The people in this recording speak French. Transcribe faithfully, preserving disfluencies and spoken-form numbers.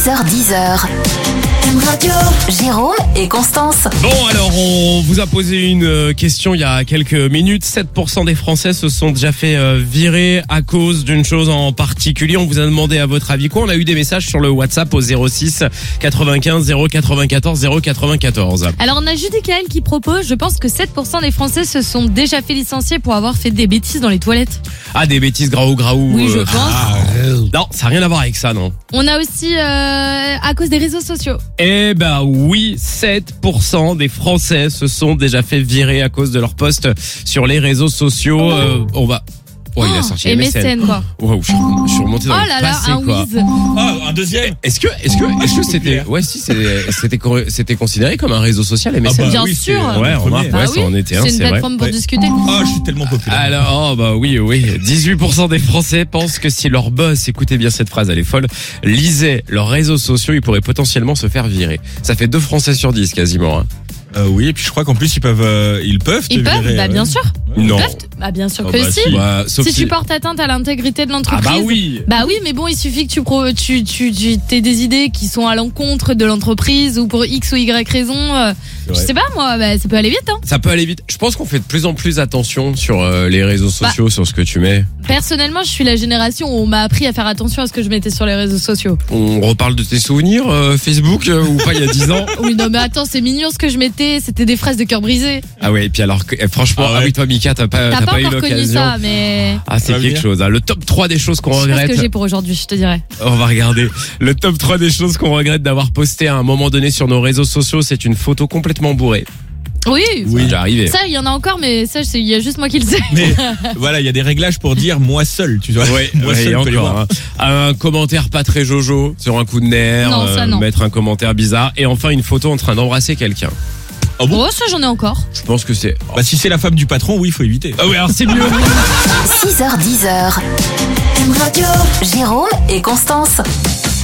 six heures dix. Radio. Jérôme et Constance. Bon, alors on vous a posé une question il y a quelques minutes. sept pour cent des Français se sont déjà fait virer à cause d'une chose en particulier. On vous a demandé à votre avis quoi. On a eu des messages sur le WhatsApp au zéro six quatre-vingt-quinze zéro quatre-vingt-quatorze zéro quatre-vingt-quatorze. Alors on a Judicaël qui propose, je pense que sept pour cent des Français se sont déjà fait licencier pour avoir fait des bêtises dans les toilettes. Ah, des bêtises graou graou. Oui, je euh, pense. ah, euh, non, ça n'a rien à voir avec ça, non. On a aussi euh, à cause des réseaux sociaux. Eh ben oui, sept pour cent des Français se sont déjà fait virer à cause de leur post sur les réseaux sociaux. Oh. Euh, on va... Oh, il a sorti M M S S N. N quoi. Wow, je, suis, je suis remonté dans Oh le là là, passé, un quoi. whiz. Ah, un deuxième. Est-ce que, est-ce que, est-ce que c'était, ouais, si, c'est- c'était, cor- c'était considéré comme un réseau social M S N? Ah bah Bien oui, sûr. c'est, euh, Ouais, le remarque, premier. ouais, Bah ça oui, en était un, c'est une c'est vrai. plateforme pour Ouais. discuter. Ah, je suis tellement populaire. Alors, oh, bah oui, oui. dix-huit pour cent des Français pensent que si leur boss, écoutez bien cette phrase, elle est folle, lisait leurs réseaux sociaux, ils pourraient potentiellement se faire virer. Ça fait deux Français sur dix, quasiment, hein. Euh, oui, et puis je crois qu'en plus ils peuvent, euh, ils peuvent. te Ils peuvent, virer, bah euh, bien sûr. Ils Non. peuvent. Bah bien sûr Ah que bah si. si. Bah, sauf Si tu portes atteinte à l'intégrité de Ah l'entreprise. bah oui. Bah oui, mais bon, il suffit que tu pro, tu tu tu aies des idées qui sont à l'encontre de l'entreprise ou pour X ou Y raison. euh, C'est je vrai. sais pas moi, bah, ça peut aller vite. Hein. Ça peut aller vite. Je pense qu'on fait de plus en plus attention sur euh, les réseaux sociaux, sur ce que tu mets. Personnellement, je suis la génération où on m'a appris à faire attention à ce que je mettais sur les réseaux sociaux. On reparle de tes souvenirs euh, Facebook euh, ou pas il y a dix ans. Oui, non mais attends, c'est mignon ce que je mettais. C'était des fraises de cœur brisé. Ah ouais, et puis alors que- eh, franchement, Ah ah ouais. oui toi Mika, t'as pas, T'as t'as pas, pas eu encore connu l'occasion. ça, mais Ah, c'est Ça va quelque venir. chose. Hein. Le top trois des choses qu'on je sais pas ce que regrette. j'ai pour aujourd'hui, je te dirais. On va regarder. Le top trois des choses qu'on regrette d'avoir posté à un moment donné sur nos réseaux sociaux, c'est une photo complètement bourrée. Oui. C'est déjà arrivé. Ça, il y en a encore, mais ça, c'est- il y a juste moi qui le sais. Mais voilà, il y a des réglages pour dire moi seul, tu vois. Ouais, moi ouais, seul et peux les encore, voir. hein. Un commentaire pas très jojo sur un coup de nerf, Non, ça, non. mettre un commentaire bizarre et enfin une photo en train d'embrasser quelqu'un. Ah bon Oh, ça, j'en ai encore. Je pense que c'est... Bah si c'est la femme du patron, oui, il faut éviter. Ah ouais, alors c'est mieux. six heures dix. Radio. Jérôme et Constance.